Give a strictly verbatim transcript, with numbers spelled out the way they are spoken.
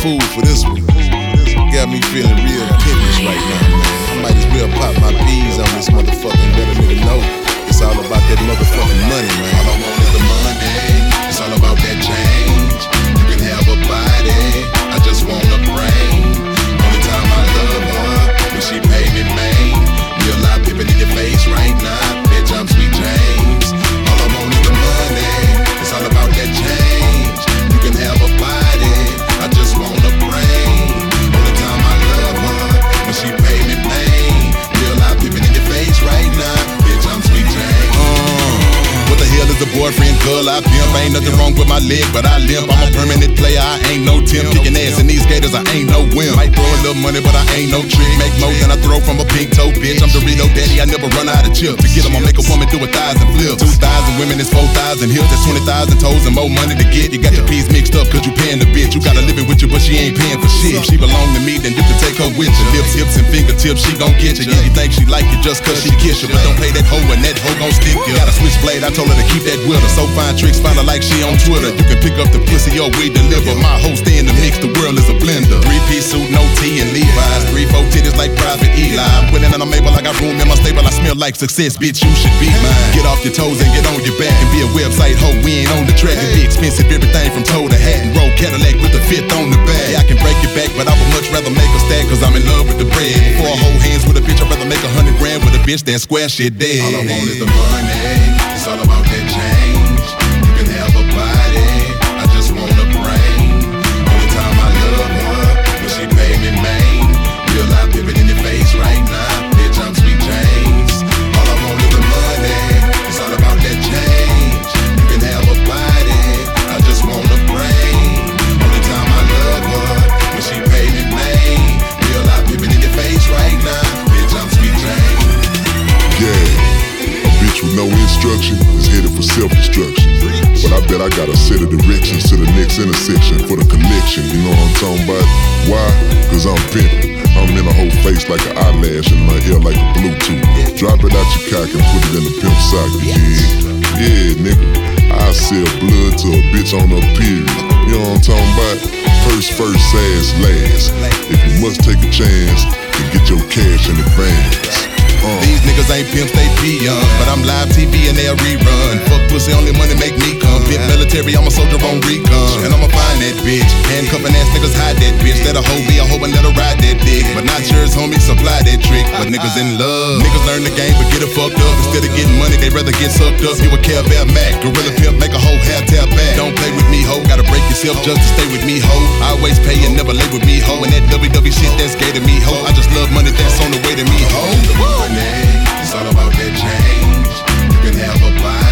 fool for this one. Got me feeling real pimpish right now, man. I might as well pop my peas on this motherfucker and let a nigga know it's all about that motherfucking money, man. All I want is the money. It's all about that change. You can have a body, I just want a brain. Only time I love her when she pay me, man. Real life pimpin' in your face right now, bitch, I'm Sweet James. All I want is the money. It's all about that change. You can have a body, I just want a brain. Only time I love her when she pay me, man. Real life pimpin' in your face right now, bitch, I'm Sweet James. What the hell is a boyfriend, girl? I pimp. Ain't nothing wrong with my leg, but I limp. I'm a permanent player, I ain't no Tim. Kicking ass in these gators, I ain't no wimp. Might throw a little money, but I ain't no trick. Make more than I throw from a pink toe, bitch. I'm Dorito daddy, I never run out of chips. To get them, I'll make a woman do a thousand flips. Two thousand women is four thousand hips. That's twenty thousand toes and more money to get. You got your peas mixed up, cause you paying the bitch. You got her living with you, but she ain't paying for shit. If she belong to me, then you can take her with you. Lips, hips, and fingertips, she gon' get you. Yeah, you think she like you just cause she kiss you, but don't pay that hoe and that hoe gon' stick you. Got a switchblade, I told her to keep that with her. So fine tricks, find her like she on Twitter. You can pick up the pussy or we deliver. My hoe stay in the mix, the world is a blender. Three-piece suit, no T and Levi's. Three, four titties like Private Eli. I'm willing and I'm able, I got room in my stable. I smell like success, bitch, you should be mine. Get off your toes and get on your back and be a website hoe. We ain't on the track. It be expensive, everything from toe to hat and roll Cadillac with the fifth on the back. Yeah, I can break your back, but I would much rather make a stack cause I'm in love with the bread. Before I hold hands with a bitch, I'd rather make a hundred grand with a bitch than square shit dead. All I want is the money. It's all about that change. You can have a body, I just want a brain. Only time I love her when she pay me, man. Real life pimpin' in your face right now, bitch, I'm Sweet James. All I want is the money. It's all about that change. You can have a body, I just want a brain. Only time I love her when she pay me, man. Real life pimpin' in your face right now, bitch, I'm Sweet James. Yeah, a bitch with no instruction is headed for self-destruction. But I bet I got a set of directions to the next intersection for the connection. You know what I'm talking about? Why? Cause I'm pimpin'. I'm in a whole face like an eyelash and my hair like a Bluetooth. Drop it out your cock and put it in the pimp socket, yeah. Yeah, nigga. I sell blood to a bitch on her period. You know what I'm talking about? Purse first, ass last. If you must take a chance, then get your cash in advance. Uh. These niggas ain't pimps, they peons. But I'm live T V and they'll rerun. Fuck pussy, only money make me come. Bit military, I'm a soldier on recon. And I'ma find that bitch. Handcuffin' ass niggas hide that bitch. Let a hoe be a hoe and let her ride that dick. But not yours, homie, supply that trick. But niggas in love. Niggas learn the game but get it fucked up. Instead of getting money, they rather get sucked up. You a Care Bear Mac, Gorilla Pimp, make a hoe hair tap back. Don't play with me, hoe. Gotta break yourself just to stay with me, hoe. I always pay and never lay with me, hoe. And that W W shit, that's gay to me, hoe. I just love money, that's on the way to me, hoe. It's all about that change. You can have a body.